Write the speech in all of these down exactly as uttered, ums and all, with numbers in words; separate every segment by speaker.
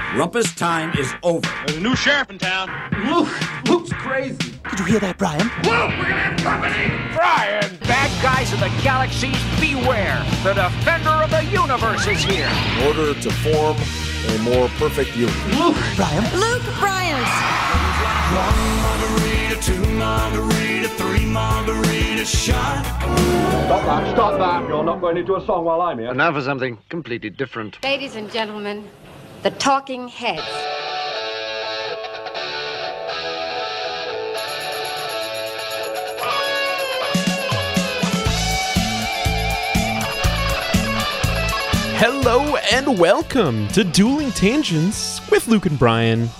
Speaker 1: Rumpus time is over.
Speaker 2: There's a new sheriff in town.
Speaker 1: Luke, Luke's crazy.
Speaker 3: Did you hear that, Brian?
Speaker 1: Luke, we're gonna have company.
Speaker 2: Brian!
Speaker 4: Bad guys of the galaxies, beware! The defender of the universe is here!
Speaker 5: In order to form a more perfect union.
Speaker 1: Luke.
Speaker 3: Brian?
Speaker 6: Luke Bryant.
Speaker 7: One margarita, two margarita, three margarita shot.
Speaker 8: Stop that, stop that. You're not going to do a song while I'm here.
Speaker 2: Now for something completely different.
Speaker 6: Ladies and gentlemen, the Talking Heads.
Speaker 9: Hello and welcome to Dueling Tangents with Luke and Brian.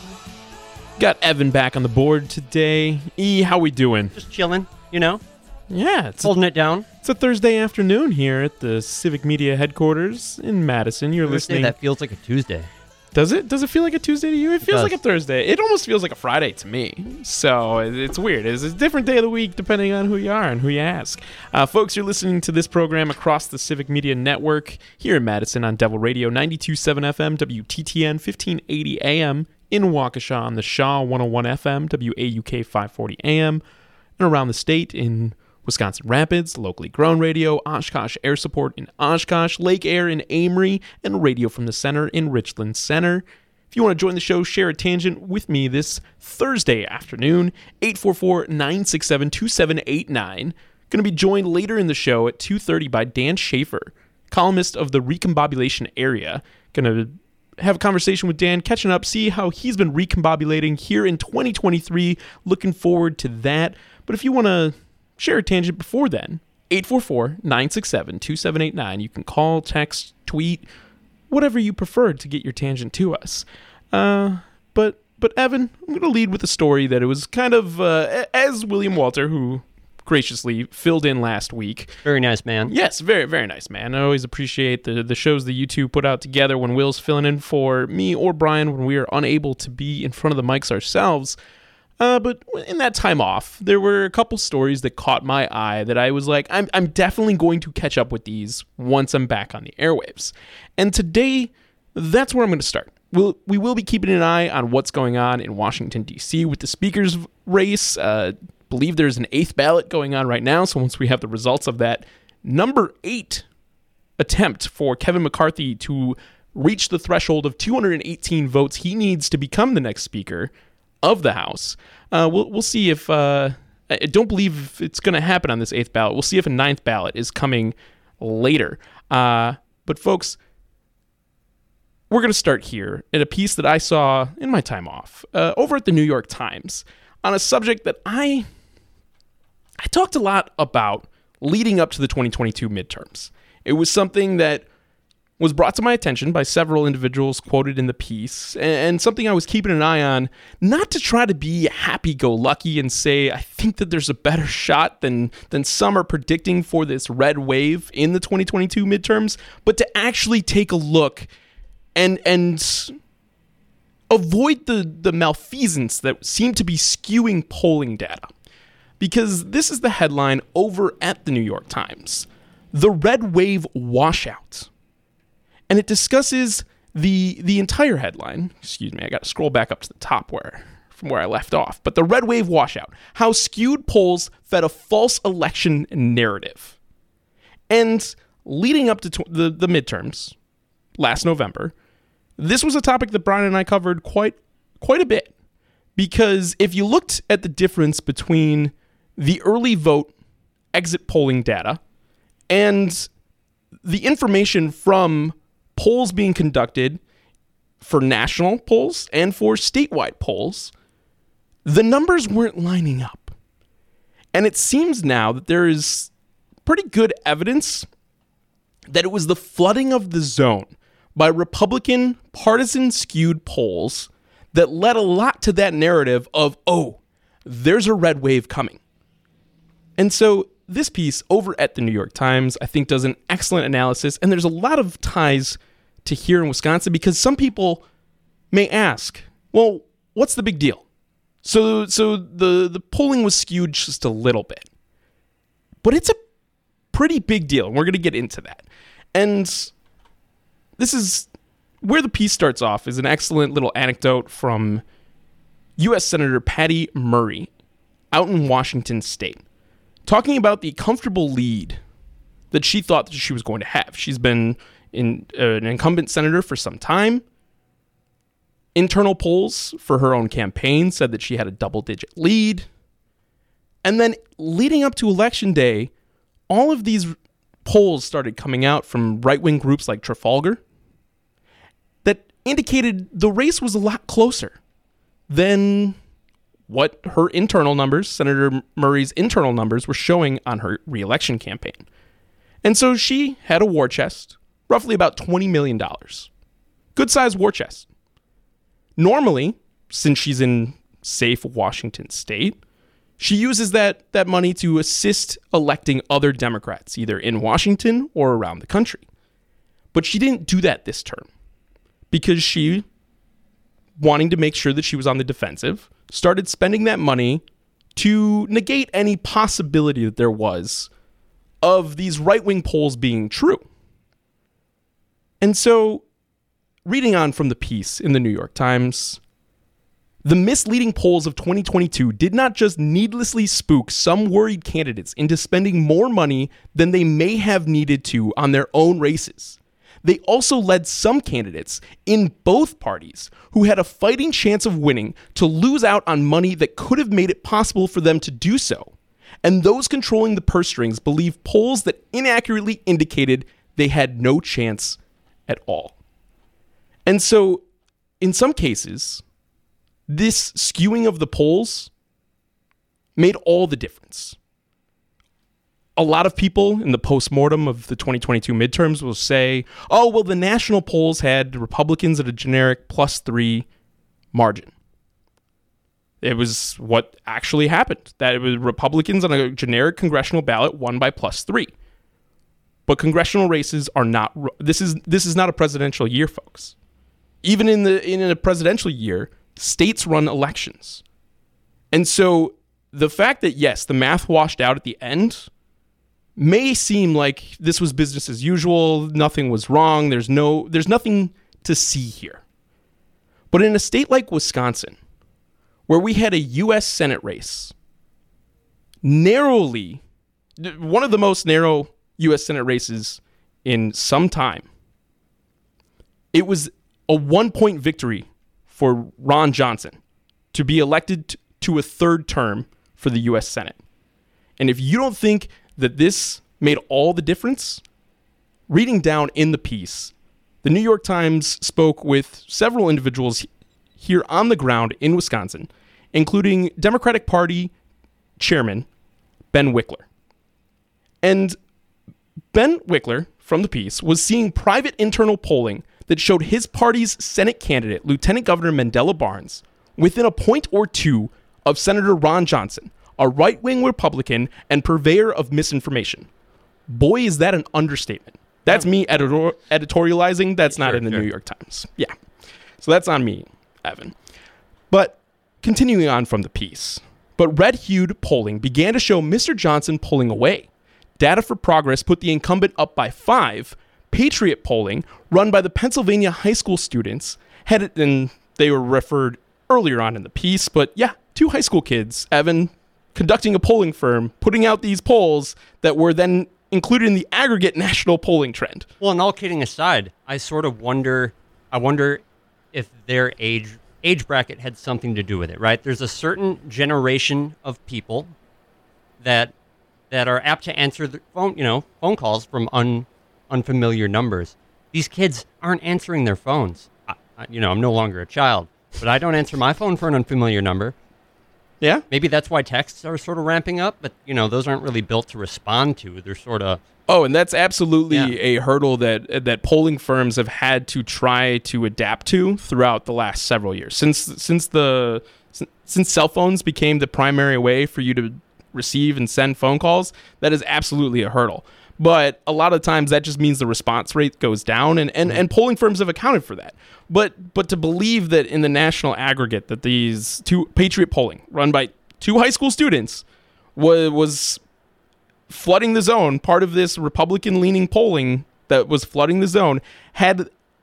Speaker 9: Got Evan back on the board today. E, how we doing?
Speaker 10: Just chilling, you know?
Speaker 9: Yeah, it's
Speaker 10: Holding it down.
Speaker 9: It's a Thursday afternoon here at the Civic Media headquarters in Madison. You're
Speaker 10: Thursday,
Speaker 9: listening.
Speaker 10: that feels like a Tuesday.
Speaker 9: Does it? Does it feel like a Tuesday to you? It feels
Speaker 10: does.
Speaker 9: like a Thursday. It almost feels like a Friday to me. So it- it's weird. It's a different day of the week depending on who you are and who you ask. Uh, folks, you're listening to this program across the Civic Media Network here in Madison on Devil Radio ninety-two point seven F M, W T T N fifteen eighty A M, in Waukesha on the Shaw one oh one F M, W A U K five forty A M, and around the state in Wisconsin Rapids, locally grown radio, Oshkosh Air Support in Oshkosh, Lake Air in Amory, and Radio from the Center in Richland Center. If you want to join the show, share a tangent with me this Thursday afternoon, eight four four, nine six seven, two seven eight nine. Going to be joined later in the show at two thirty by Dan Schaefer, columnist of the Recombobulation Area. Going to have a conversation with Dan, catching up, see how he's been recombobulating here in twenty twenty-three. Looking forward to that. But if you want to share a tangent before then, eight four four, nine six seven, two seven eight nine. You can call, text, tweet, whatever you prefer to get your tangent to us. Uh, but but Evan, I'm going to lead with a story that it was kind of, uh, as William Walter, who graciously filled in last week.
Speaker 10: Very nice, man.
Speaker 9: Yes, very, very nice, man. I always appreciate the, the shows that you two put out together when Will's filling in for me or Brian when we are unable to be in front of the mics ourselves. Uh, but in that time off, there were a couple stories that caught my eye that I was like, I'm I'm definitely going to catch up with these once I'm back on the airwaves. And today, that's where I'm going to start. We'll, we will be keeping an eye on what's going on in Washington, D C with the speaker's race. Uh, believe there's an eighth ballot going on right now, so once we have the results of that number eight attempt for Kevin McCarthy to reach the threshold of two hundred eighteen votes he needs to become the next speaker of the House. Uh, we'll we'll see if uh, I don't believe it's going to happen on this eighth ballot. We'll see if a ninth ballot is coming later. Uh, but folks, we're going to start here at a piece that I saw in my time off uh, over at the New York Times on a subject that I I talked a lot about leading up to the twenty twenty-two midterms. It was something that was brought to my attention by several individuals quoted in the piece, and something I was keeping an eye on, not to try to be happy-go-lucky and say, I think that there's a better shot than, than some are predicting for this red wave in the twenty twenty-two midterms, but to actually take a look and and avoid the, the malfeasance that seem to be skewing polling data. Because this is the headline over at the New York Times. The red wave washout. And it discusses the the entire headline. Excuse me, I got to scroll back up to the top where from where I left off. But the red wave washout. How skewed polls fed a false election narrative. And leading up to tw- the, the midterms last November, this was a topic that Brian and I covered quite quite a bit. Because if you looked at the difference between the early vote exit polling data and the information from polls being conducted for national polls and for statewide polls, the numbers weren't lining up. And it seems now that there is pretty good evidence that it was the flooding of the zone by Republican partisan skewed polls that led a lot to that narrative of, oh, there's a red wave coming. And so this piece over at the New York Times, I think, does an excellent analysis, and there's a lot of ties to here in Wisconsin because some people may ask, well, what's the big deal? So so the, the polling was skewed just a little bit. But it's a pretty big deal, and we're going to get into that. And this is where the piece starts off is an excellent little anecdote from U S Senator Patty Murray out in Washington State, talking about the comfortable lead that she thought that she was going to have. She's been in, uh, an incumbent senator for some time. Internal polls for her own campaign said that she had a double-digit lead. And then leading up to Election Day, all of these polls started coming out from right-wing groups like Trafalgar that indicated the race was a lot closer than what her internal numbers, Senator Murray's internal numbers, were showing on her re-election campaign. And so she had a war chest, roughly about twenty million dollars. Good-sized war chest. Normally, since she's in safe Washington State, she uses that, that money to assist electing other Democrats, either in Washington or around the country. But she didn't do that this term because she, wanting to make sure that she was on the defensive, started spending that money to negate any possibility that there was of these right-wing polls being true. And so, reading on from the piece in the New York Times, the misleading polls of twenty twenty-two did not just needlessly spook some worried candidates into spending more money than they may have needed to on their own races. They also led some candidates in both parties who had a fighting chance of winning to lose out on money that could have made it possible for them to do so. And those controlling the purse strings believed polls that inaccurately indicated they had no chance at all. And so, in some cases, this skewing of the polls made all the difference. A lot of people in the postmortem of the twenty twenty-two midterms will say, oh, well, the national polls had Republicans at a generic plus three margin. It was what actually happened, that it was Republicans on a generic congressional ballot won by plus three. But congressional races are not, this is this is not a presidential year, folks. Even in the in a presidential year, states run elections. And so the fact that, yes, the math washed out at the end may seem like this was business as usual, nothing was wrong, there's no there's nothing to see here. But in a state like Wisconsin, where we had a U S Senate race, narrowly, one of the most narrow U S Senate races in some time, it was a one-point victory for Ron Johnson to be elected to a third term for the U S Senate. And if you don't think that this made all the difference, reading down in the piece, the New York Times spoke with several individuals here on the ground in Wisconsin, including Democratic Party Chairman Ben Wickler. And Ben Wickler, from the piece, was seeing private internal polling that showed his party's Senate candidate, Lieutenant Governor Mandela Barnes, within a point or two of Senator Ron Johnson, a right-wing Republican and purveyor of misinformation. Boy, is that an understatement. That's me editor- editorializing. That's sure, not in the sure. New York Times. Yeah. So that's on me, Evan. But continuing on from the piece, but red-hued polling began to show Mister Johnson pulling away. Data for Progress put the incumbent up by five. Patriot polling, run by the Pennsylvania high school students, had it, and they were referred earlier on in the piece, but yeah, two high school kids, Evan, conducting a polling firm, putting out these polls that were then included in the aggregate national polling trend.
Speaker 10: Well, and all kidding aside, I sort of wonder, I wonder if their age age bracket had something to do with it, right? There's a certain generation of people that that are apt to answer the phone, you know, phone calls from un, unfamiliar numbers. These kids aren't answering their phones. I, I, you know, I'm no longer a child, but I don't answer my phone for an unfamiliar number.
Speaker 9: Yeah.
Speaker 10: Maybe that's why texts are sort of ramping up, but, you know, those aren't really built to respond to. They're sort of...
Speaker 9: Oh, and that's absolutely
Speaker 10: yeah.
Speaker 9: a hurdle that that polling firms have had to try to adapt to throughout the last several years. Since since the since cell phones became the primary way for you to receive and send phone calls, that is absolutely a hurdle. But a lot of times that just means the response rate goes down, and, and, and polling firms have accounted for that. But but to believe that in the national aggregate that these two Patriot polling run by two high school students was, was flooding the zone, part of this Republican-leaning polling that was flooding the zone, had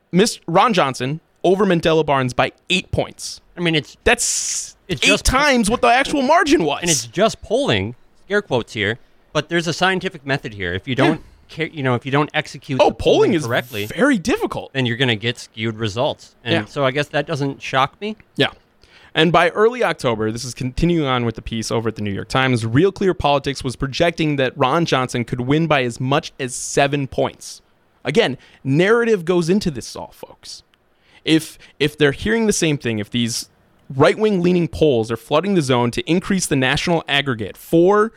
Speaker 9: Miss Ron Johnson over Mandela Barnes by eight points.
Speaker 10: I mean, it's
Speaker 9: That's
Speaker 10: It's
Speaker 9: eight
Speaker 10: just-
Speaker 9: times what the actual margin was.
Speaker 10: and it's just polling, scare quotes here, but there's a scientific method here. If you don't, care, you know, if you don't execute
Speaker 9: oh,
Speaker 10: the
Speaker 9: polling is
Speaker 10: correctly,
Speaker 9: very difficult.
Speaker 10: then you're going to get skewed results. And
Speaker 9: Yeah.
Speaker 10: so I guess that doesn't shock me.
Speaker 9: Yeah. And by early October, this is continuing on with the piece over at the New York Times, Real Clear Politics was projecting that Ron Johnson could win by as much as seven points. Again, narrative goes into this all, folks. If if they're hearing the same thing, if these right-wing leaning polls are flooding the zone to increase the national aggregate for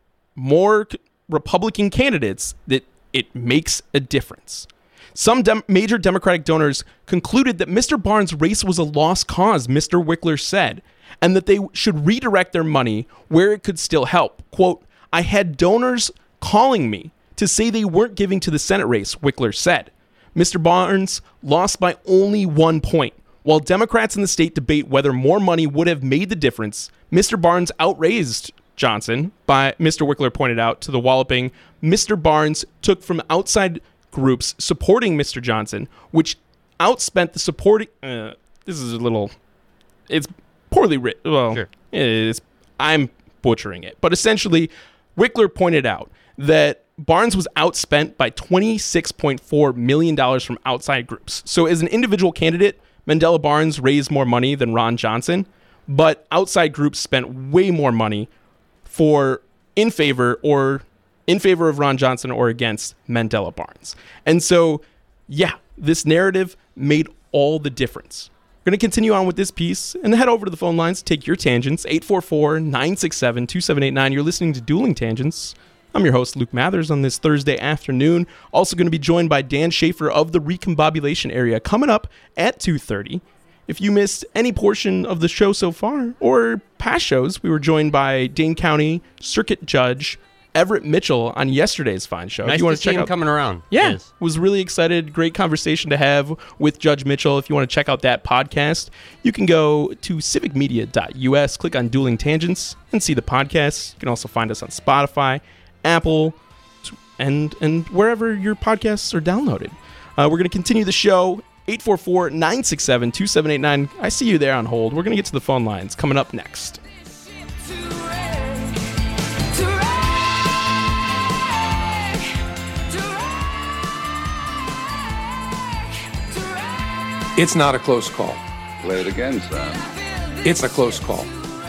Speaker 9: more c- Republican candidates, that it makes a difference. Some dem- major Democratic donors concluded that Mister Barnes' race was a lost cause, Mister Wickler said, and that they should redirect their money where it could still help. Quote, I had donors calling me to say they weren't giving to the Senate race, Wickler said. Mister Barnes lost by only one point. While Democrats in the state debate whether more money would have made the difference, Mister Barnes outraised Johnson, by Mister Wickler pointed out, to the walloping Mister Barnes took from outside groups supporting Mister Johnson, which outspent the supporting... Uh, this is a little... It's poorly written. Well,
Speaker 10: Sure.
Speaker 9: it's, I'm butchering it. But essentially, Wickler pointed out that Barnes was outspent by twenty-six point four million dollars from outside groups. So as an individual candidate, Mandela Barnes raised more money than Ron Johnson, but outside groups spent way more money for in favor or in favor of Ron Johnson or against Mandela Barnes. And so, yeah, this narrative made all the difference. We're going to continue on with this piece and head over to the phone lines to take your tangents. eight four four, nine six seven, two seven eight nine. You're listening to Dueling Tangents. I'm your host, Luke Mathers, on this Thursday afternoon. Also going to be joined by Dan Schaefer of the Recombobulation Area coming up at two thirty. If you missed any portion of the show so far or past shows, we were joined by Dane County Circuit Judge Everett Mitchell on yesterday's fine show.
Speaker 10: Nice
Speaker 9: if you want
Speaker 10: to
Speaker 9: to check
Speaker 10: see him
Speaker 9: out,
Speaker 10: coming around.
Speaker 9: yeah,
Speaker 10: Yes.
Speaker 9: was really excited. Great conversation to have with Judge Mitchell. If you want to check out that podcast, you can go to civic media dot u s, click on Dueling Tangents, and see the podcast. You can also find us on Spotify, Apple, and and wherever your podcasts are downloaded. Uh, we're going to continue the show. eight four four, nine six seven, two seven eight nine. I see you there on hold. We're going to get to the phone lines coming up next.
Speaker 3: It's not a close call.
Speaker 1: Play it again, son.
Speaker 3: It's a close call.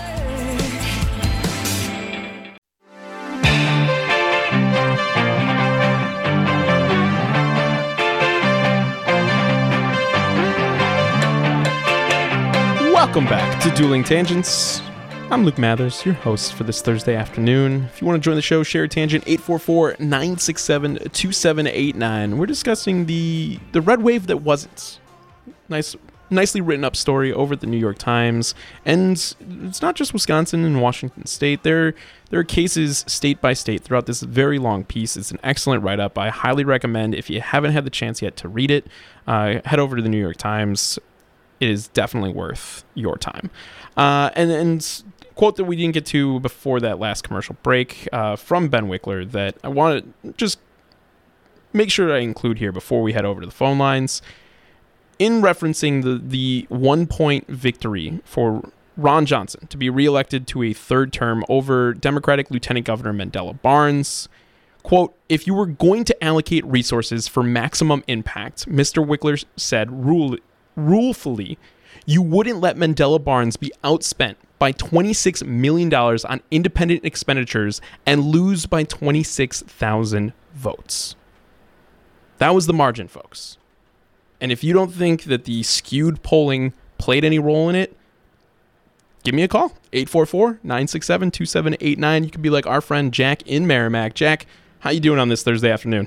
Speaker 9: Welcome back to Dueling Tangents. I'm Luke Mathers, your host for this Thursday afternoon. If you want to join the show, share a tangent, eight four four, nine six seven, two seven eight nine. We're discussing the the red wave that wasn't. Nice, nicely written up story over at the New York Times. And it's not just Wisconsin and Washington State. There, there are cases state by state throughout this very long piece. It's an excellent write-up. I highly recommend, if you haven't had the chance yet to read it, uh, head over to the New York Times. It is definitely worth your time. Uh, and, and quote that we didn't get to before that last commercial break uh, from Ben Wickler that I want to just make sure I include here before we head over to the phone lines. In referencing the, the one-point victory for Ron Johnson to be reelected to a third term over Democratic Lieutenant Governor Mandela Barnes, quote, if you were going to allocate resources for maximum impact, Mister Wickler said rule, rulefully, you wouldn't let Mandela Barnes be outspent by twenty-six million dollars on independent expenditures and lose by twenty-six thousand votes. That was the margin, folks. And if you don't think that the skewed polling played any role in it, give me a call. eight four four, nine six seven, two seven eight nine. You can be like our friend Jack in Merrimack. Jack, how you doing on this Thursday afternoon?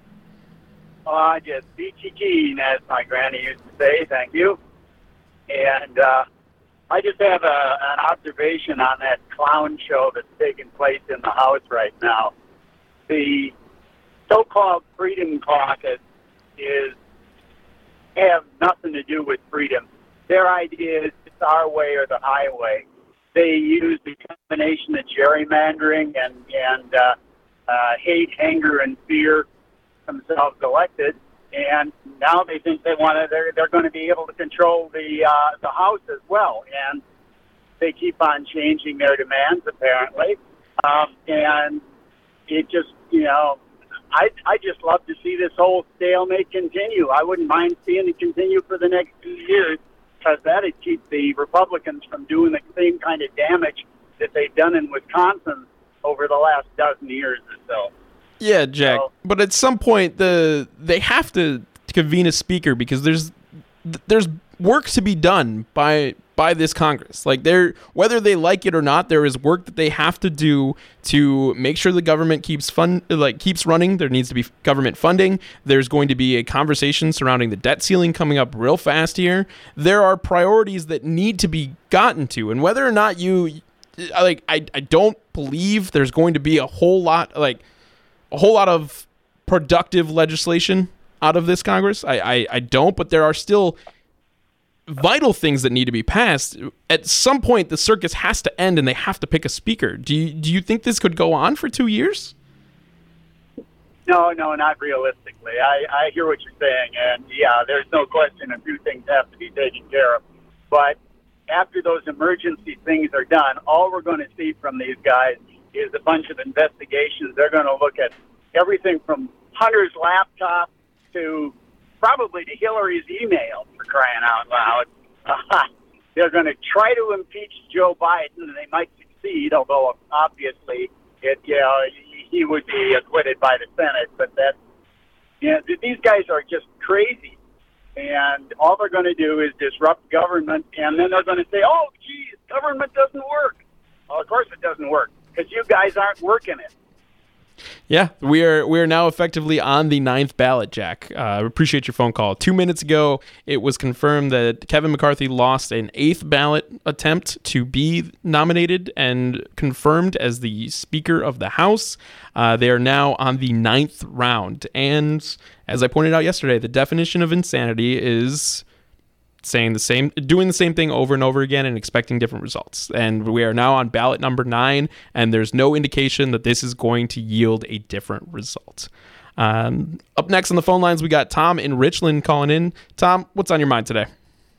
Speaker 11: Oh, I just peachy keen, as my granny used to say. Thank you. And uh, I just have a, an observation on that clown show that's taking place in the House right now. The so-called Freedom Caucus is have nothing to do with freedom. Their idea is it's our way or the highway. They use the combination of gerrymandering and, and uh, uh, hate, anger, and fear themselves elected, and now they think they want to. They're they're going to be able to control the uh, the House as well, and they keep on changing their demands apparently, um, and it just you know. I I just love to see this whole stalemate continue. I wouldn't mind seeing it continue for the next few years, because that would keep the Republicans from doing the same kind of damage that they've done in Wisconsin over the last dozen years or so.
Speaker 9: Yeah, Jack. So, but at some point, the they have to convene a speaker, because there's there's work to be done by by this Congress. Like, they're, whether they like it or not, there is work that they have to do to make sure the government keeps fun like keeps running. There needs to be government funding. There's going to be a conversation surrounding the debt ceiling coming up real fast here. There are priorities that need to be gotten to, and whether or not you like, I I don't believe there's going to be a whole lot like a whole lot of productive legislation out of this Congress. I I, I don't, but there are still vital things that need to be passed. At some point, the circus has to end, and they have to pick a speaker. Do you, do you think this could go on for two years?
Speaker 11: No, no, not realistically. I, I hear what you're saying, and yeah, there's no question a few things have to be taken care of. But after those emergency things are done, all we're going to see from these guys is a bunch of investigations. They're going to look at everything from Hunter's laptop to probably to Hillary's email, for crying out loud. Uh, they're going to try to impeach Joe Biden, and they might succeed, although obviously it, you know, he would be acquitted by the Senate. But that, you know, these guys are just crazy, and all they're going to do is disrupt government, and then they're going to say, "Oh, geez, government doesn't work." Well, of course it doesn't work, because you guys aren't working it.
Speaker 9: Yeah, we are we are now effectively on the ninth ballot, Jack. I uh, appreciate your phone call. Two minutes ago, it was confirmed that Kevin McCarthy lost an eighth ballot attempt to be nominated and confirmed as the Speaker of the House. Uh, they are now on the ninth round. And as I pointed out yesterday, the definition of insanity is saying the same, doing the same thing over and over again and expecting different results. And we are now on ballot number nine, and there's no indication that this is going to yield a different result. Um, up next on the phone lines, we got Tom in Richland calling in. Tom, what's on your mind today?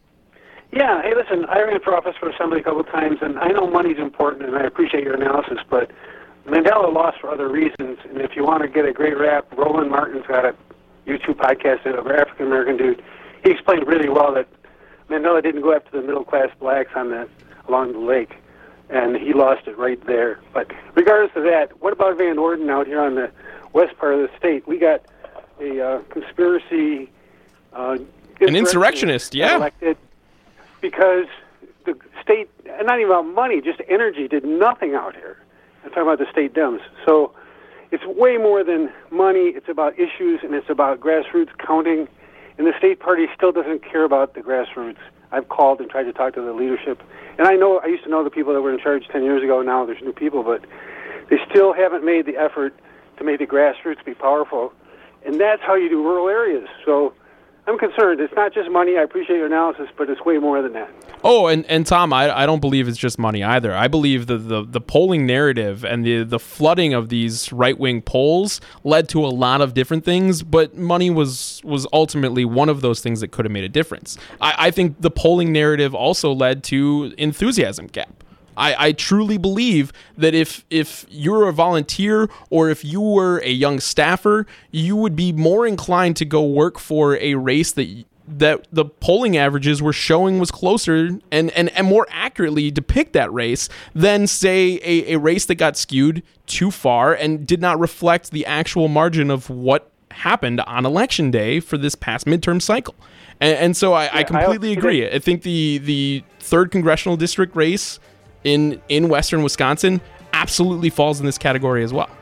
Speaker 12: Yeah, hey, listen, I ran for office for Assembly a couple of times, and I know money's important, and I appreciate your analysis, but Mandela lost for other reasons, and if you want to get a great rap, Roland Martin's got a YouTube podcast, an African-American dude. He explained really well that Mandela didn't go after the middle-class blacks on the along the lake, and he lost it right there. But regardless of that, what about Van Orden out here on the west part of the state? We got a uh, conspiracy... Uh,
Speaker 9: An insurrectionist, yeah.
Speaker 12: Elected because the state, and not even about money, just energy, did nothing out here. I'm talking about the state Dems. So it's way more than money. It's about issues, and it's about grassroots counting. And the state party still doesn't care about the grassroots. I've called and tried to talk to the leadership. And I know I used to know the people that were in charge ten years ago. Now there's new people, but they still haven't made the effort to make the grassroots be powerful. And that's how you do rural areas. So I'm concerned. It's not just money. I appreciate your analysis, but it's way more than that.
Speaker 9: Oh, and, and Tom, I, I don't believe it's just money either. I believe the, the, the polling narrative and the, the flooding of these right-wing polls led to a lot of different things, but money was was ultimately one of those things that could have made a difference. I, I think the polling narrative also led to enthusiasm gap. I, I truly believe that if if you're a volunteer or if you were a young staffer, you would be more inclined to go work for a race that that the polling averages were showing was closer and, and, and more accurately depict that race than, say, a, a race that got skewed too far and did not reflect the actual margin of what happened on election day for this past midterm cycle. And, and so I, yeah, I completely I agree. I think the, the third congressional district race in in western Wisconsin absolutely falls in this category as well.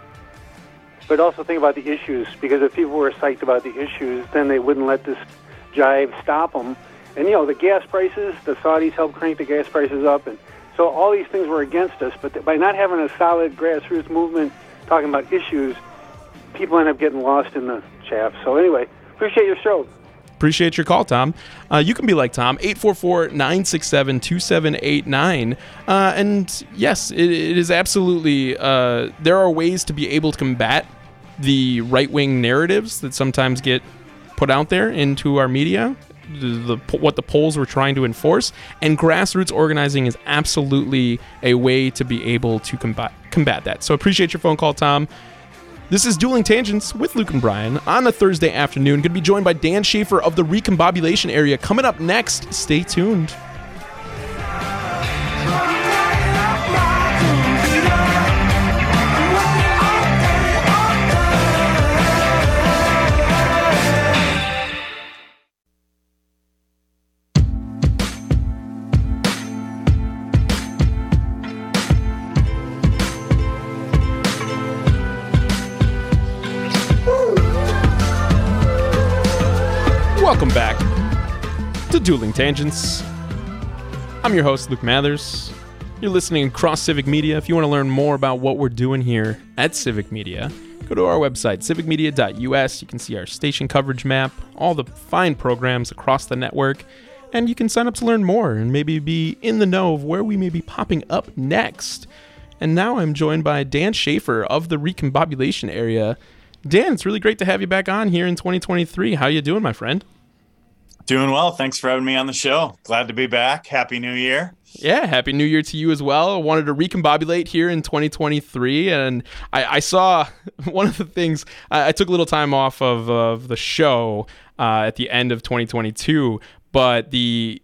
Speaker 12: But also think about the issues, because if people were psyched about the issues, then they wouldn't let this jive stop them. And, you know, the gas prices, the Saudis helped crank the gas prices up, and so all these things were against us. But by not having a solid grassroots movement talking about issues, people end up getting lost in the chaff. So anyway, appreciate your show.
Speaker 9: Appreciate your call, Tom. Uh, you can be like Tom, eight four four, nine six seven, two seven eight nine. Uh, and yes, it, it is absolutely, uh, there are ways to be able to combat the right-wing narratives that sometimes get put out there into our media, the, the what the polls were trying to enforce, and grassroots organizing is absolutely a way to be able to combat combat that. So appreciate your phone call, Tom. This is Dueling Tangents with Luke and Brian on a Thursday afternoon. Going to be joined by Dan Schaefer of the Recombobulation Area. Coming up next, stay tuned. Welcome back to Dueling Tangents. I'm your host, Luke Mathers. You're listening across Civic Media. If you want to learn more about what we're doing here at Civic Media, go to our website, civic media dot u s. You can see our station coverage map, all the fine programs across the network, and you can sign up to learn more and maybe be in the know of where we may be popping up next. And now I'm joined by Dan Schaefer of the Recombobulation Area. Dan, it's really great to have you back on here in twenty twenty-three. How you doing, my friend?
Speaker 13: Doing well. Thanks for having me on the show. Glad to be back. Happy New Year.
Speaker 9: Yeah, Happy New Year to you as well. I wanted to recombobulate here in twenty twenty-three, and I, I saw one of the things, I, I took a little time off of, of the show uh, at the end of twenty twenty-two, but the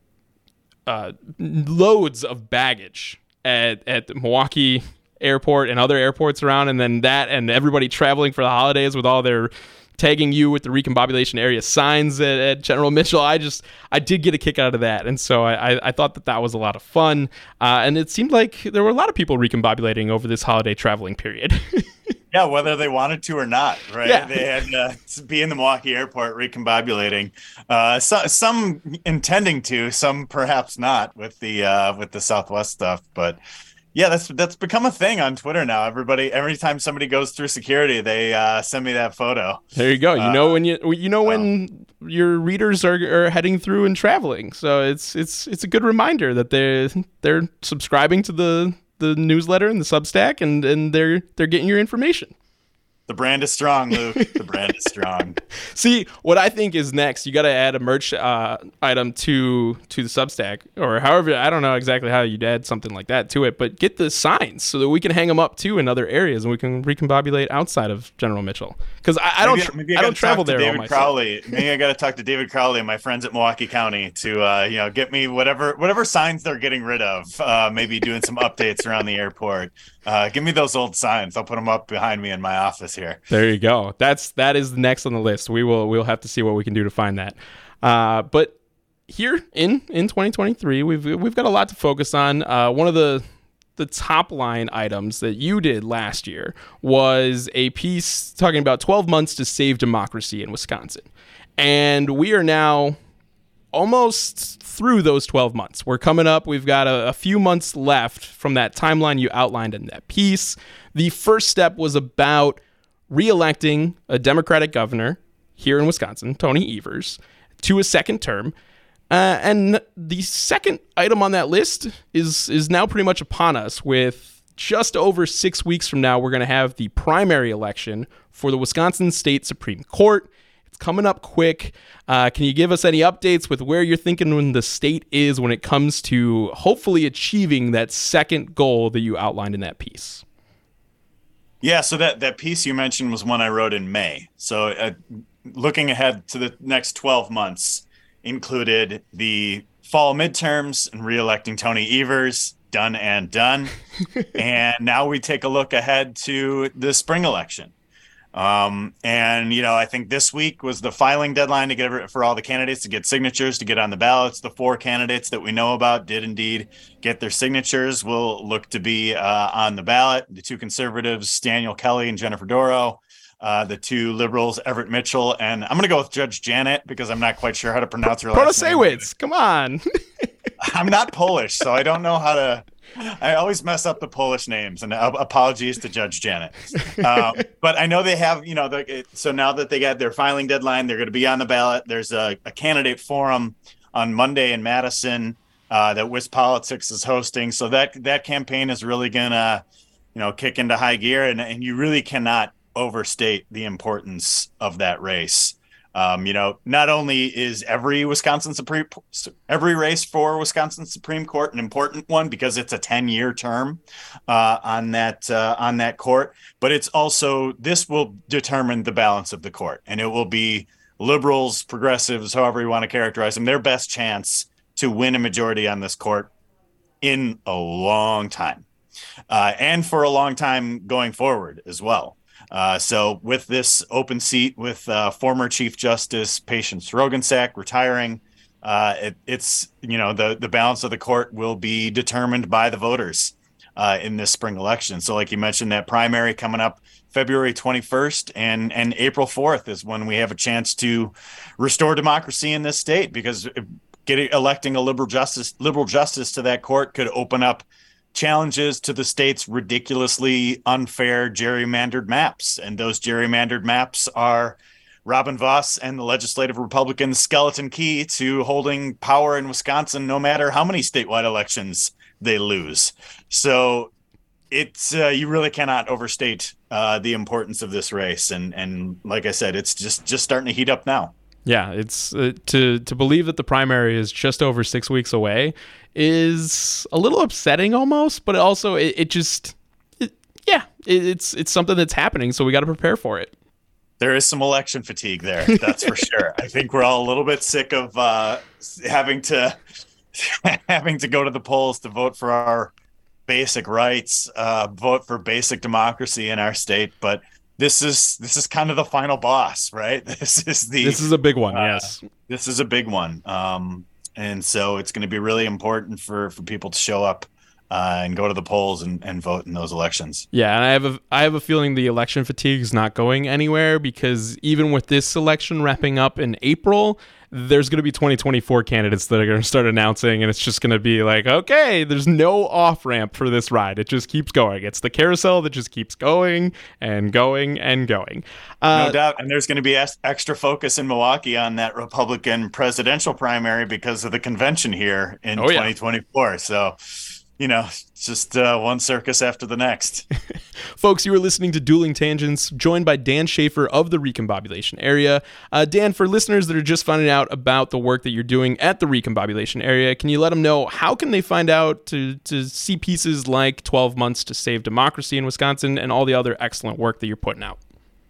Speaker 9: uh, loads of baggage at, at the Milwaukee airport and other airports around, and then that and everybody traveling for the holidays with all their tagging you with the Recombobulation Area signs at, at General Mitchell. I just, I did get a kick out of that. And so I, I thought that that was a lot of fun. Uh, and it seemed like there were a lot of people recombobulating over this holiday traveling period.
Speaker 13: Yeah, whether they wanted to or not, right?
Speaker 9: Yeah.
Speaker 13: They had uh, to be in the Milwaukee airport recombobulating. Uh, so, some intending to, some perhaps not with the uh, with the Southwest stuff. But yeah, that's that's become a thing on Twitter now. Everybody, every time somebody goes through security, they uh, send me that photo.
Speaker 9: There you go. You know
Speaker 13: uh,
Speaker 9: when you you know when um, your readers are, are heading through and traveling. So it's it's it's a good reminder that they they're subscribing to the, the newsletter and the Substack, and, and they're they're getting your information.
Speaker 13: The brand is strong, Luke. The brand is strong.
Speaker 9: See, what I think is next, you got to add a merch uh, item to to the Substack, or however, I don't know exactly how you'd add something like that to it, but get the signs so that we can hang them up too in other areas, and we can recombobulate outside of General Mitchell. Because I, I don't, tra-
Speaker 13: maybe I,
Speaker 9: I don't travel there.
Speaker 13: David
Speaker 9: all myself.
Speaker 13: Crowley. Maybe I got to talk to David Crowley and my friends at Milwaukee County to, uh, you know, get me whatever whatever signs they're getting rid of. Uh, maybe doing some updates around the airport. Uh, give me those old signs. I'll put them up behind me in my office here.
Speaker 9: There you go. That's that is next on the list. We will we'll have to see what we can do to find that. Uh, but here in in twenty twenty-three, we've we've got a lot to focus on. Uh, one of the the top line items that you did last year was a piece talking about twelve months to save democracy in Wisconsin, and we are now almost through those twelve months. We're coming up. We've got a, a few months left from that timeline you outlined in that piece. The first step was about re-electing a Democratic governor here in Wisconsin, Tony Evers, to a second term. Uh, and the second item on that list is is now pretty much upon us. With just over six weeks from now, we're going to have the primary election for the Wisconsin State Supreme Court. It's coming up quick. Uh, can you give us any updates with where you're thinking when the state is when it comes to hopefully achieving that second goal that you outlined in that piece?
Speaker 13: Yeah, so that, that piece you mentioned was one I wrote in May. So uh, looking ahead to the next twelve months included the fall midterms and re-electing Tony Evers, done and done. And now we take a look ahead to the spring election. Um, and, you know, I think this week was the filing deadline to get for all the candidates to get signatures to get on the ballots. The four candidates that we know about did indeed get their signatures, will look to be uh, on the ballot. The two conservatives, Daniel Kelly and Jennifer Doro, uh, the two liberals, Everett Mitchell, and I'm going to go with Judge Janet because I'm not quite sure how to pronounce her last name.
Speaker 9: Protasiewicz, come on.
Speaker 13: I'm not Polish, so I don't know how to. I always mess up the Polish names, and apologies to Judge Janet. Um, but I know they have, you know, the, so now that they got their filing deadline, they're going to be on the ballot. There's a, a candidate forum on Monday in Madison uh, that Wis Politics is hosting. So that that campaign is really going to, you know, kick into high gear, and, and you really cannot overstate the importance of that race. Um, you know, not only is every Wisconsin Supreme every race for Wisconsin Supreme Court an important one because it's a ten-year term uh, on that uh, on that court, but it's also this will determine the balance of the court, and it will be liberals, progressives, however you want to characterize them, their best chance to win a majority on this court in a long time, uh, and for a long time going forward as well. Uh, so with this open seat with uh, former Chief Justice Patience Roggensack retiring, uh, it, it's, you know, the, the balance of the court will be determined by the voters uh, in this spring election. So like you mentioned, that primary coming up February twenty-first and, and April fourth is when we have a chance to restore democracy in this state, because getting electing a liberal justice liberal justice to that court could open up challenges to the state's ridiculously unfair gerrymandered maps. And those gerrymandered maps are Robin Voss and the legislative Republicans' skeleton key to holding power in Wisconsin, no matter how many statewide elections they lose. So it's uh, you really cannot overstate uh, the importance of this race. And and like I said, it's just just starting to heat up now.
Speaker 9: Yeah, it's uh, to to believe that the primary is just over six weeks away is a little upsetting almost, but also it, it just, it, yeah, it, it's it's something that's happening, so we got to prepare for it.
Speaker 13: There is some election fatigue there, that's for sure. I think we're all a little bit sick of uh, having to having to go to the polls to vote for our basic rights, uh, vote for basic democracy in our state, but this is this is kind of the final boss, right? This is the
Speaker 9: this is a big one.
Speaker 13: Uh,
Speaker 9: yes,
Speaker 13: this is a big one, um, and so it's going to be really important for, for people to show up uh, and go to the polls and, and vote in those elections.
Speaker 9: Yeah, and I have a I have a feeling the election fatigue is not going anywhere, because even with this election wrapping up in April, there's going to be twenty twenty-four candidates that are going to start announcing, and it's just going to be like, okay, there's no off-ramp for this ride. It just keeps going. It's the carousel that just keeps going and going and going. Uh,
Speaker 13: No doubt. And there's going to be extra focus in Milwaukee on that Republican presidential primary because of the convention here in
Speaker 9: oh, yeah.
Speaker 13: twenty twenty-four. So, you know, it's just uh, one circus after the next.
Speaker 9: Folks, you were listening to Dueling Tangents, joined by Dan Schaefer of the Recombobulation Area. Uh, Dan, for listeners that are just finding out about the work that you're doing at the Recombobulation Area, can you let them know how can they find out to, to see pieces like twelve months to Save Democracy in Wisconsin and all the other excellent work that you're putting out?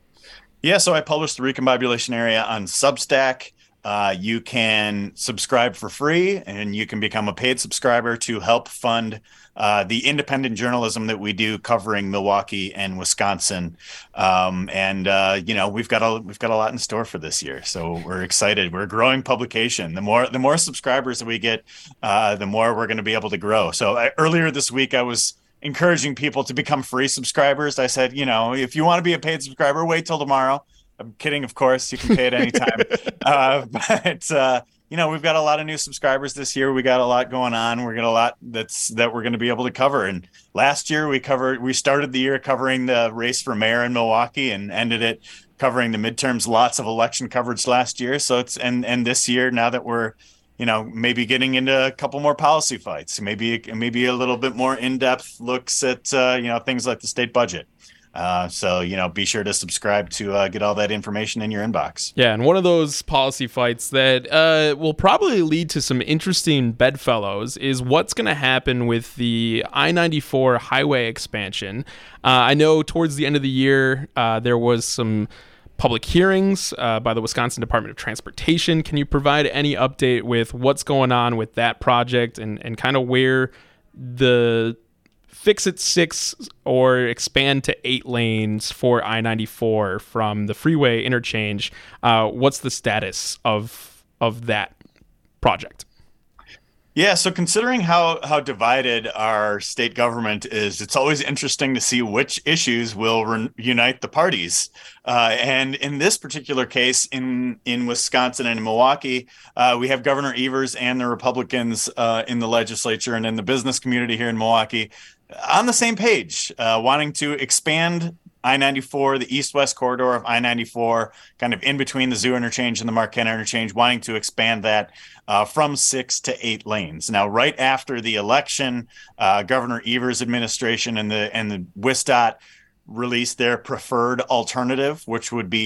Speaker 13: Yeah, so I published the Recombobulation Area on Substack. Uh, you can subscribe for free, and you can become a paid subscriber to help fund uh, the independent journalism that we do covering Milwaukee and Wisconsin. Um, and uh, you know, we've got a we've got a lot in store for this year, so we're excited. We're a growing publication. The more the more subscribers that we get, uh, the more we're going to be able to grow. So I, earlier this week, I was encouraging people to become free subscribers. I said, you know, if you want to be a paid subscriber, wait till tomorrow. I'm kidding, of course. You can pay at any time. uh, but, uh, you know, we've got a lot of new subscribers this year. We got a lot going on. We're got a lot that's that we're going to be able to cover. And last year we covered, we started the year covering the race for mayor in Milwaukee and ended it covering the midterms. Lots of election coverage last year. So it's, and, and this year, now that we're, you know, maybe getting into a couple more policy fights, maybe, maybe a little bit more in-depth looks at, uh, you know, things like the state budget. Uh, so, you know, be sure to subscribe to uh, get all that information in your inbox.
Speaker 9: Yeah, and one of those policy fights that uh, will probably lead to some interesting bedfellows is what's going to happen with the I ninety-four highway expansion. Uh, I know towards the end of the year, uh, there was some public hearings uh, by the Wisconsin Department of Transportation. Can you provide any update with what's going on with that project and, and kind of where the fix it six or expand to eight lanes for I ninety-four from the freeway interchange? Uh, what's the status of of that project?
Speaker 13: Yeah, so considering how, how divided our state government is, it's always interesting to see which issues will re- unite the parties. Uh, and in this particular case, in, in Wisconsin and in Milwaukee, uh, we have Governor Evers and the Republicans uh, in the legislature and in the business community here in Milwaukee on the same page, uh, wanting to expand I ninety-four, the east-west corridor of I ninety-four, kind of in between the Zoo interchange and the Marquette interchange, wanting to expand that uh, from six to eight lanes. Now, right after the election, uh, Governor Evers' administration and the and the W I S D O T released their preferred alternative, which would be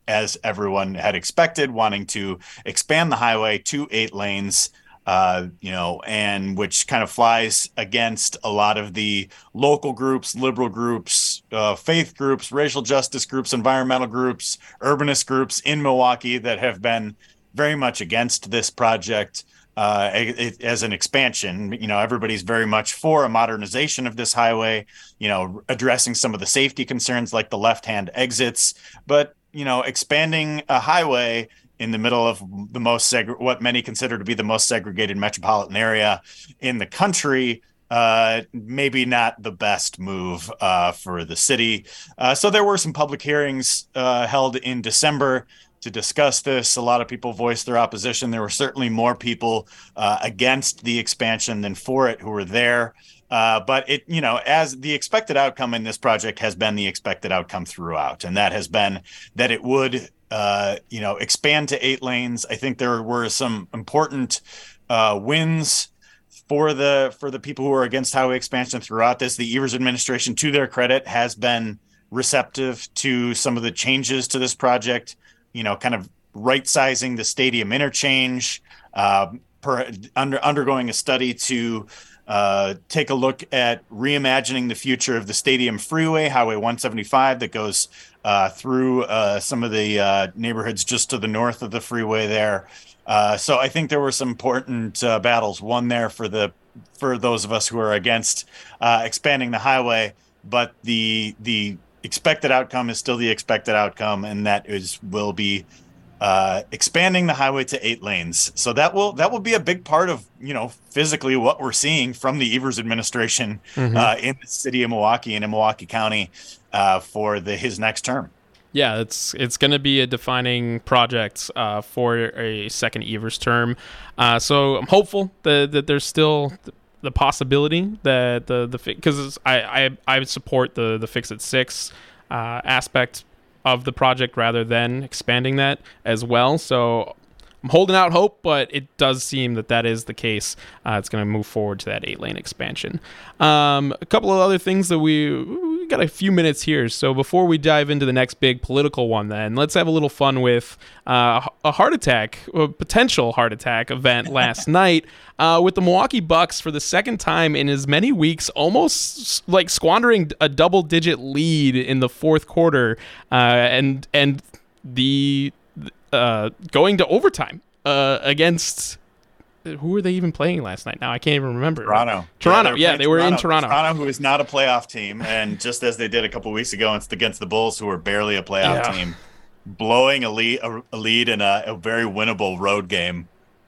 Speaker 13: as everyone had expected, wanting to expand the highway to eight lanes. Uh, you know, and which kind of flies against a lot of the local groups, liberal groups, uh, faith groups, racial justice groups, environmental groups, urbanist groups in Milwaukee that have been very much against this project uh, it, as an expansion. You know, everybody's very much for a modernization of this highway, you know, addressing some of the safety concerns like the left-hand exits, but, you know, expanding a highway in the middle of the most seg- what many consider to be the most segregated metropolitan area in the country, uh, maybe not the best move uh, for the city. Uh, so there were some public hearings uh, held in December to discuss this. A lot of people voiced their opposition. There were certainly more people uh, against the expansion than for it who were there. Uh, but it, you know, as the expected outcome in this project has been the expected outcome throughout, and that has been that it would Uh, you know, expand to eight lanes. I think there were some important uh, wins for the for the people who are against highway expansion throughout this. The Evers administration, to their credit, has been receptive to some of the changes to this project. You know, kind of right sizing the stadium interchange, uh, per, under, undergoing a study to uh, take a look at reimagining the future of the stadium freeway, Highway one seventy-five, that goes uh, through uh, some of the uh, neighborhoods just to the north of the freeway there. Uh, so I think there were some important uh, battles won there for the for those of us who are against uh, expanding the highway, but the the expected outcome is still the expected outcome, and that is will be uh, expanding the highway to eight lanes. So that will that will be a big part of, you know, physically what we're seeing from the Evers administration mm-hmm. uh, in the city of Milwaukee and in Milwaukee County uh, for the his next term.
Speaker 9: Yeah, it's it's going to be a defining project uh, for a second Evers term. Uh, so I'm hopeful that, that there's still the possibility that the the because I, I I support the the fix at six uh, aspect of the project rather than expanding that as well. So I'm holding out hope, but it does seem that that is the case. Uh, it's going to move forward to that eight lane expansion. Um, a couple of other things that we, we got a few minutes here. So before we dive into the next big political one, then let's have a little fun with uh, a heart attack, a potential heart attack event last night uh, with the Milwaukee Bucks for the second time in as many weeks, almost like squandering a double digit lead in the fourth quarter. Uh, and, and the, Uh, going to overtime uh, against who were they even playing last night? Now I can't even remember.
Speaker 13: Toronto.
Speaker 9: Toronto.
Speaker 13: Yeah,
Speaker 9: yeah they were
Speaker 13: Toronto.
Speaker 9: in Toronto.
Speaker 13: Toronto, who is not a playoff team, and just as they did a couple weeks ago against the Bulls, who were barely a playoff
Speaker 9: yeah.
Speaker 13: team, blowing a lead, a, a lead in a, a very winnable road game.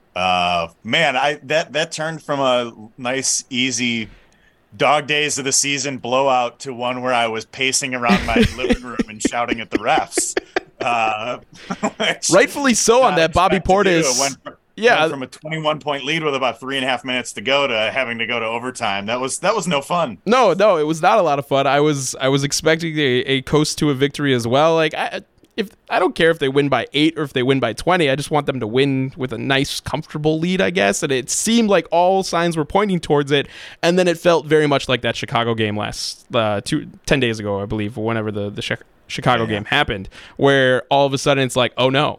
Speaker 13: Uh, man, I that that turned from a nice, easy dog days of the season blowout to one where I was pacing around my living room and shouting at the refs. Uh,
Speaker 9: Rightfully so on that Bobby Portis.
Speaker 13: Went from,
Speaker 9: yeah,
Speaker 13: went from a twenty-one point lead with about three and a half minutes to go to having to go to overtime. That was that was no fun.
Speaker 9: No, no, it was not a lot of fun. I was I was expecting a, a coast to a victory as well. Like I, if I don't care if they win by eight or if they win by twenty. I just want them to win with a nice, comfortable lead, I guess. And it seemed like all signs were pointing towards it. And then it felt very much like that Chicago game last uh, two, ten days ago, I believe, or whenever the the Chicago yeah. game happened, where all of a sudden it's like, oh no,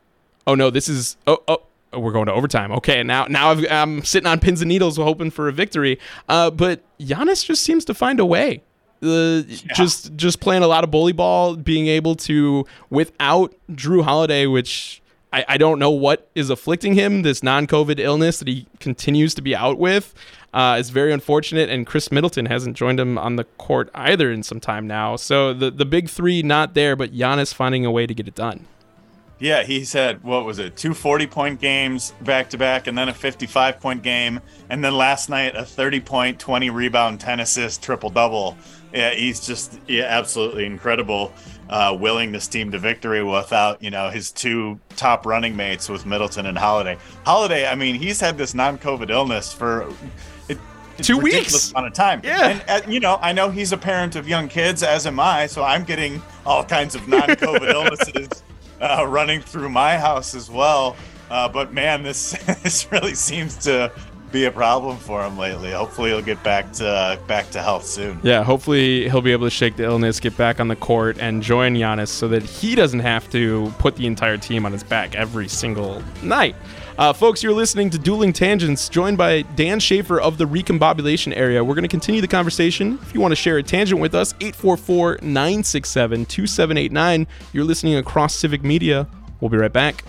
Speaker 9: oh no, this is oh oh. we're going to overtime. Okay, now now I've, I'm sitting on pins and needles hoping for a victory. Uh, but Giannis just seems to find a way. Uh, yeah. Just just playing a lot of bully ball, being able to, without Drew Holiday, which I, I don't know what is afflicting him, this non-COVID illness that he continues to be out with, uh, is very unfortunate. And Chris Middleton hasn't joined him on the court either in some time now. So the, the big three not there, but Giannis finding a way to get it done.
Speaker 13: Yeah, he's had, what was it, two forty-point games back-to-back, and then a fifty-five-point game, and then last night a thirty-point, twenty-rebound, ten-assist, triple-double. Yeah, he's just yeah, absolutely incredible, uh, willing this team to victory without, you know, his two top running mates with Middleton and Holiday. Holiday, I mean, he's had this non-COVID illness for it, it's
Speaker 9: two
Speaker 13: ridiculous
Speaker 9: weeks
Speaker 13: amount of time.
Speaker 9: Yeah,
Speaker 13: and uh, you know, I know he's a parent of young kids, as am I, so I'm getting all kinds of non-COVID illnesses uh, running through my house as well. Uh, but man, this this really seems to be a problem for him lately. Hopefully he'll get back to back to health soon.
Speaker 9: Yeah, hopefully he'll be able to shake the illness, get back on the court, and join Giannis so that he doesn't have to put the entire team on his back every single night. Uh, folks, you're listening to Dueling Tangents, joined by Dan Schaefer of the Recombobulation Area. We're going to continue the conversation. If you want to share a tangent with us, eight four four, nine six seven, two seven eight nine. You're listening across Civic Media. We'll be right back.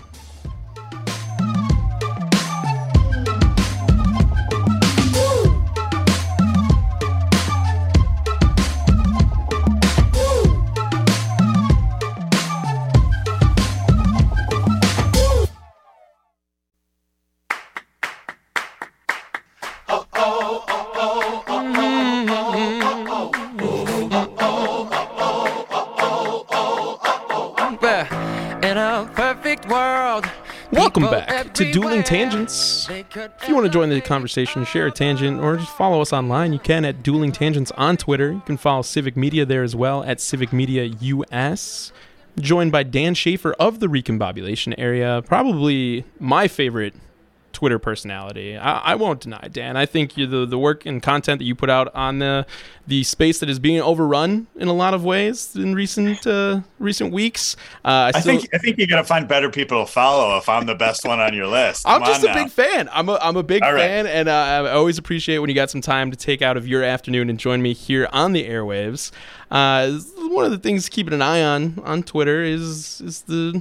Speaker 9: Welcome back to Dueling Tangents. If you want to join the conversation, share a tangent, or just follow us online, you can at Dueling Tangents on Twitter. You can follow Civic Media there as well at Civic Media U S. Joined by Dan Schaefer of the Recombobulation Area, probably my favorite Twitter personality. I, I won't deny, Dan. I think you, the the work and content that you put out on the the space that is being overrun in a lot of ways in recent uh, recent weeks. Uh, I,
Speaker 13: I
Speaker 9: still,
Speaker 13: think I think you got to find better people to follow if I'm the best one on your list.
Speaker 9: I'm
Speaker 13: Come
Speaker 9: just a
Speaker 13: now.
Speaker 9: big fan. I'm a I'm a big
Speaker 13: All right.
Speaker 9: fan, and uh, I always appreciate when you got some time to take out of your afternoon and join me here on the airwaves. Uh, one of the things keeping an eye on on Twitter is is the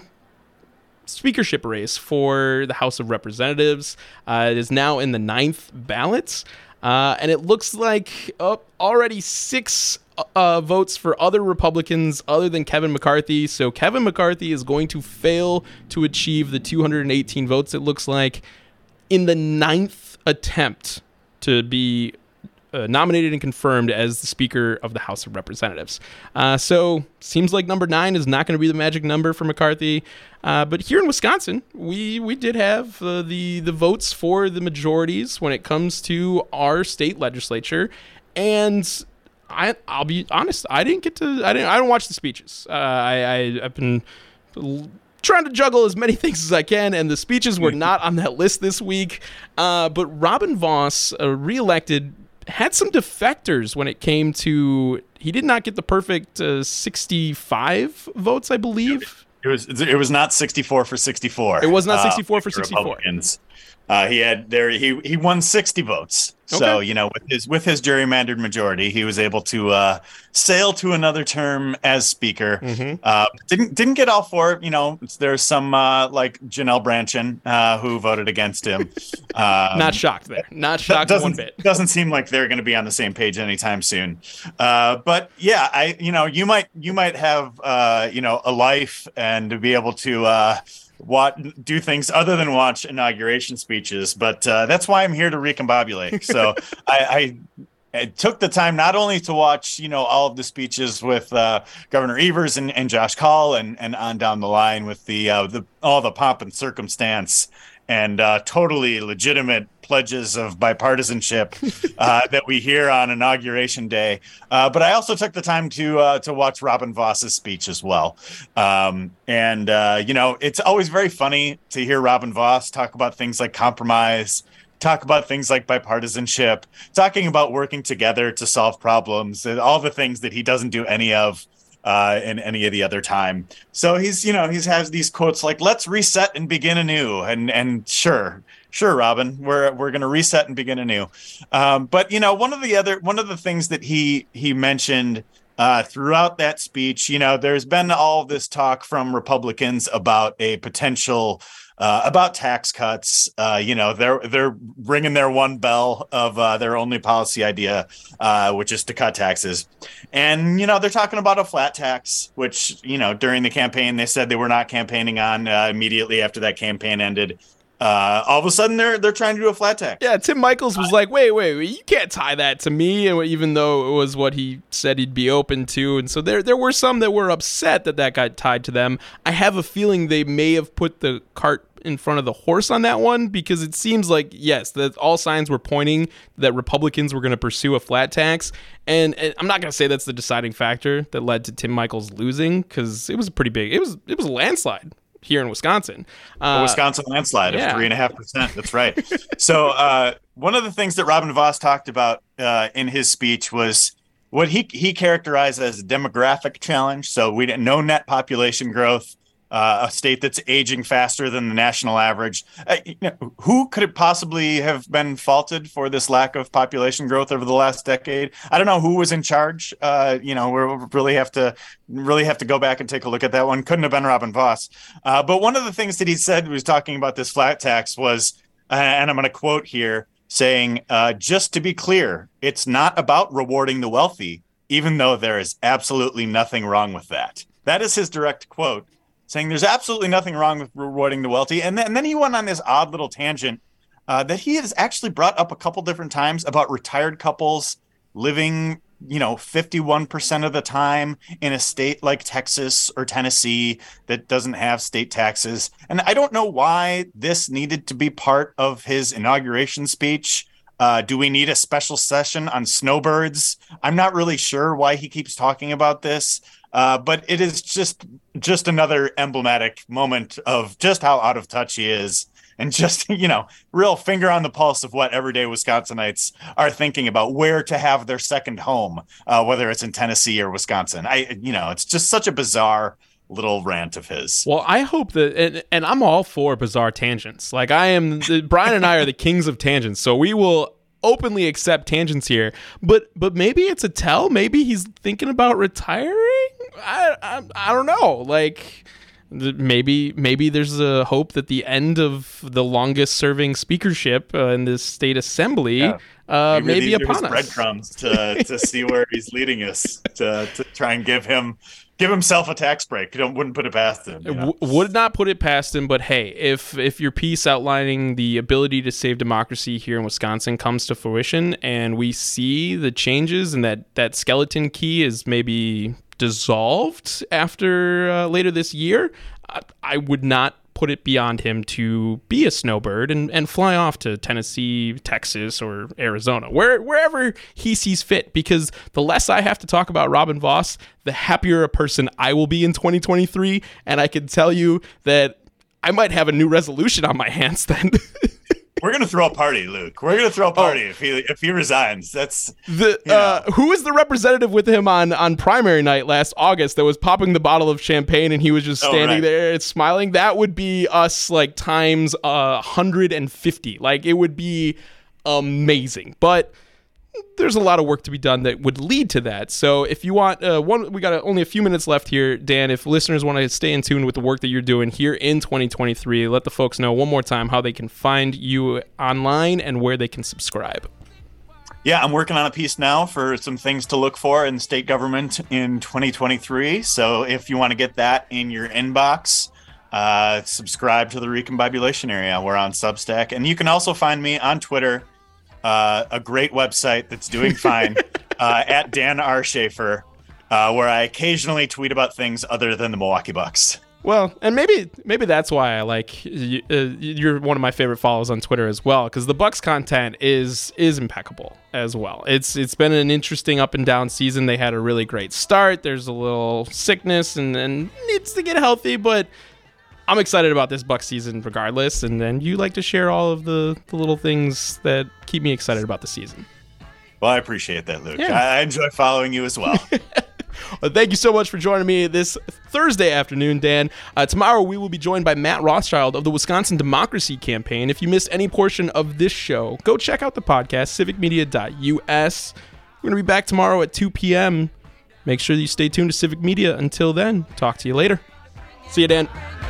Speaker 9: speakership race for the House of Representatives. Uh, it is now in the ninth ballot, uh, and it looks like uh, already six uh, votes for other Republicans other than Kevin McCarthy. So Kevin McCarthy is going to fail to achieve the two hundred eighteen votes, it looks like, in the ninth attempt to be Uh, nominated and confirmed as the Speaker of the House of Representatives. Uh, so seems like number nine is not going to be the magic number for McCarthy. Uh, but here in Wisconsin, we we did have uh, the the votes for the majorities when it comes to our state legislature, and I I'll be honest, I didn't get to I didn't I don't watch the speeches. Uh, I, I I've been trying to juggle as many things as I can, and the speeches were not on that list this week. Uh, but Robin Vos, uh, reelected, had some defectors when it came to, he did not get the perfect uh, sixty-five votes, I believe.
Speaker 13: It was it was not sixty-four for sixty-four.
Speaker 9: It was not sixty-four
Speaker 13: uh,
Speaker 9: for sixty-four.
Speaker 13: Uh, he had there he he won sixty votes. So,
Speaker 9: Okay.
Speaker 13: you know, with his with his gerrymandered majority, he was able to uh, sail to another term as speaker.
Speaker 9: Mm-hmm.
Speaker 13: Uh, didn't didn't get all four. You know, there's some uh, like Janelle Branchin uh, who voted against him. Um,
Speaker 9: Not shocked there. Not shocked
Speaker 13: doesn't,
Speaker 9: one bit.
Speaker 13: Doesn't seem like they're going to be on the same page anytime soon. Uh, but yeah, I you know you might you might have uh, you know a life and to be able to. Uh, What do things other than watch inauguration speeches, but uh, that's why I'm here to recombobulate. So I, I, I took the time not only to watch, you know, all of the speeches with uh, Governor Evers and, and Josh Kaul, and and on down the line with the uh, the all the pomp and circumstance and uh, totally legitimate pledges of bipartisanship uh, that we hear on Inauguration Day. Uh, but I also took the time to uh, to watch Robin Voss's speech as well. Um, and, uh, you know, it's always very funny to hear Robin Voss talk about things like compromise, talk about things like bipartisanship, talking about working together to solve problems, and all the things that he doesn't do any of uh, in any of the other time. So he's, you know, he has these quotes like, let's reset and begin anew. And, and sure, Sure, Robin, we're we're going to reset and begin anew. Um, but you know, one of the other one of the things that he he mentioned uh, throughout that speech, you know, there's been all this talk from Republicans about a potential uh, about tax cuts. Uh, you know, they're they're ringing their one bell of uh, their only policy idea, uh, which is to cut taxes. And you know, they're talking about a flat tax, which you know, during the campaign they said they were not campaigning on. Uh, immediately after that campaign ended. Uh, all of a sudden, they're they're trying to do a flat tax.
Speaker 9: Yeah, Tim Michaels was like, wait, wait, wait, you can't tie that to me, even though it was what he said he'd be open to. And so there there were some that were upset that that got tied to them. I have a feeling they may have put the cart in front of the horse on that one, because it seems like, yes, that all signs were pointing that Republicans were going to pursue a flat tax. And, and I'm not going to say that's the deciding factor that led to Tim Michaels losing, because it was a pretty big, it was it was a landslide. here in Wisconsin. Uh,
Speaker 13: a Wisconsin landslide
Speaker 9: yeah.
Speaker 13: of three and a half percent. That's right. So uh, one of the things that Robin Vos talked about uh, in his speech was what he he characterized as a demographic challenge. So we didn't no net population growth. Uh, a state that's aging faster than the national average. Uh, you know, who could it possibly have been faulted for this lack of population growth over the last decade? I don't know who was in charge. Uh, you know, we really have to really have to go back and take a look at that one. Couldn't have been Robin Vos. Uh, but one of the things that he said, he was talking about this flat tax, was, uh, and I'm going to quote here, saying, uh, just to be clear, it's not about rewarding the wealthy, even though there is absolutely nothing wrong with that. That is his direct quote, saying there's absolutely nothing wrong with rewarding the wealthy. And then, and then he went on this odd little tangent uh, that he has actually brought up a couple different times about retired couples living, you know, fifty-one percent of the time in a state like Texas or Tennessee that doesn't have state taxes. And I don't know why this needed to be part of his inauguration speech. Uh, do we need a special session on snowbirds? I'm not really sure why he keeps talking about this. Uh, but it is just just another emblematic moment of just how out of touch he is, and just, you know, real finger on the pulse of what everyday Wisconsinites are thinking about where to have their second home, uh, whether it's in Tennessee or Wisconsin. I, you know, it's just such a bizarre little rant of his.
Speaker 9: Well, I hope that, and, and I'm all for bizarre tangents. Like I am, the, Brian and I are the kings of tangents, so we will openly accept tangents here. But but maybe it's a tell. Maybe he's thinking about retiring. I, I I don't know. Like maybe maybe there's a hope that the end of the longest serving speakership uh, in this state assembly yeah. uh, may be upon us.
Speaker 13: Breadcrumbs to to see where he's leading us to to try and give him. Give himself a tax break. Don't wouldn't put it past him. You know?
Speaker 9: w- would not put it past him. But hey, if if your piece outlining the ability to save democracy here in Wisconsin comes to fruition, and we see the changes, and that that skeleton key is maybe dissolved after uh, later this year, I, I would not put it beyond him to be a snowbird and, and fly off to Tennessee, Texas, or Arizona, where, wherever he sees fit, because the less I have to talk about Robin Vos, the happier a person I will be in twenty twenty-three. And I can tell you that I might have a new resolution on my hands then.
Speaker 13: We're gonna throw a party, Luke. We're gonna throw a party oh. if he if he resigns. That's
Speaker 9: the you know. uh, who was the representative with him on, on primary night last August that was popping the bottle of champagne and he was just standing oh, right. there and smiling. That would be us like times uh, one hundred fifty. Like it would be amazing. But there's a lot of work to be done that would lead to that. So if you want uh, one, we got only a few minutes left here, Dan. If listeners want to stay in tune with the work that you're doing here in twenty twenty-three, let the folks know one more time how they can find you online and where they can subscribe.
Speaker 13: Yeah, I'm working on a piece now for some things to look for in state government in twenty twenty-three. So if you want to get that in your inbox, uh, subscribe to the Recombobulation Area. We're on Substack. And you can also find me on Twitter. Uh, a great website that's doing fine uh, at Dan R. Schaefer, uh, where I occasionally tweet about things other than the Milwaukee Bucks.
Speaker 9: Well, and maybe maybe that's why I like you, uh, you're one of my favorite follows on Twitter as well, because the Bucks content is is impeccable as well. It's it's been an interesting up and down season. They had a really great start. There's a little sickness and, and needs to get healthy, but I'm excited about this Bucs season regardless, and then you like to share all of the, the little things that keep me excited about the season.
Speaker 13: Well, I appreciate that, Luke.
Speaker 9: Yeah.
Speaker 13: I enjoy following you as well.
Speaker 9: Well, thank you so much for joining me this Thursday afternoon, Dan. Uh, tomorrow we will be joined by Matt Rothschild of the Wisconsin Democracy Campaign. If you missed any portion of this show, go check out the podcast, civic media dot U S. We're going to be back tomorrow at two p.m. Make sure that you stay tuned to Civic Media. Until then, talk to you later. See you, Dan.